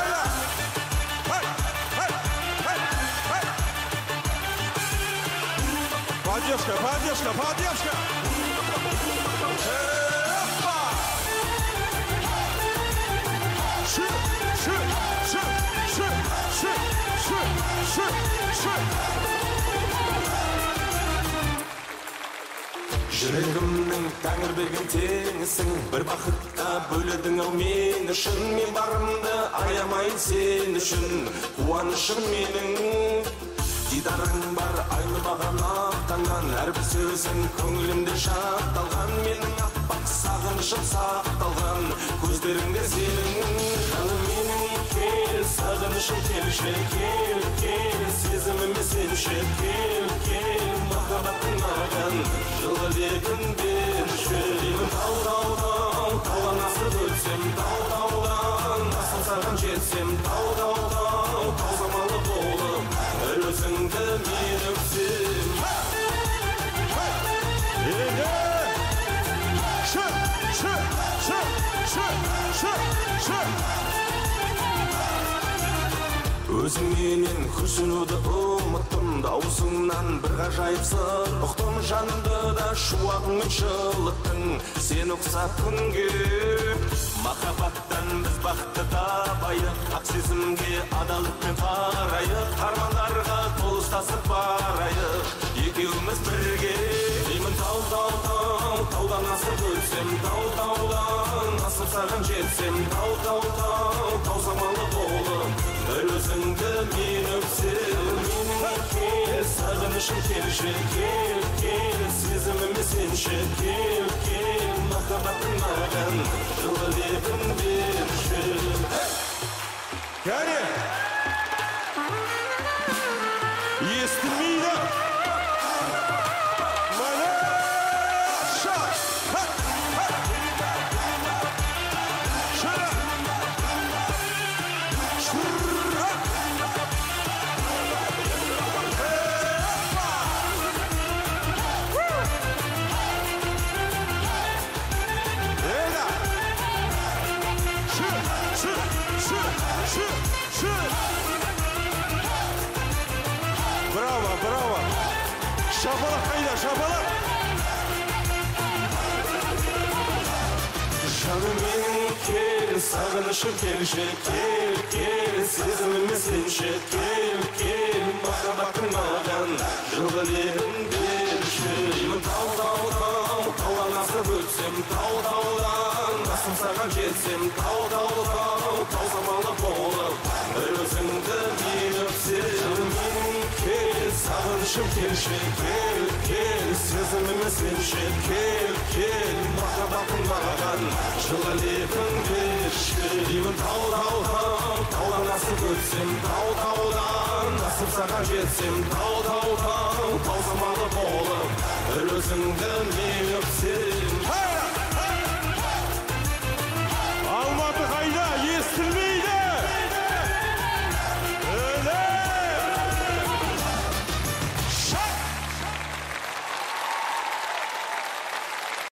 Поддержка, поддержка, поддержка. Жүрегімнің тәңір берген теңісің, бір бақытта бөледің ау мені, шын мен барымды аямайын сен үшін, қуанышым менің. Дидарың бар айлы бағанақтанған, әрбір сөзің көңілімде жатталған, менің аппақ сағынышым сақталған, көздеріңде сенің. Жаным менің кел, сағынышым келші, кел, кел, сезіміме сенші, кел, кел, махаббаттың маған жылы лебін берші. Деймін тау-таудан, таудан асып өтсем, тау-таудан асыл саған жетсем, тау-таудан тау замалы болып өзіңді мен өпсем. Өзіңменен күрсінуді ұмыттым, даусыңнан бір ғажайып сыр ұқтым, жанымды да шуағыңмен жылыттың, сен ұқсап күнге. Махаббаттан біз бақытты табайық, ақ сезімге адалдықпен қарайық, армандарға толыстасып барайық, екеуміз бірге. Деймін тау-таудан, таудан асып өтсем, тау-таудан асып саған жетсем, тау-таудан тау замалы болып бір өзіңді мен өпсем. Менің кел, сағынышым келші, кел, кел, сезіміме сенші, кел, кел, махаббаттың маған жылы лебін берші. Кәне! Естілмейді! Маляша! Браво, браво! Шапалақ қайда, шапалақ! Жаным менің кел, сағынышым келші, кел, кел, сезіміме сенші, кел, кел, махаббаттың маған жылы лебін берші. Деймін тау-таудан, таудан асып өтсем, тау-таудан асып саған жетсем, тау-таудан тау замалы болып бір өзіңді мен өпсем. Жаным менің кел, сағынышым келші, кел, кел, сезіміме сенші, кел, кел, махаббаттың маған жылы лебін берші. Деймін тау-таудан, таудан асып өтсем, тау-таудан асып саған жетсем, тау-таудан тау замалы болып бір өзіңді мен өпсем.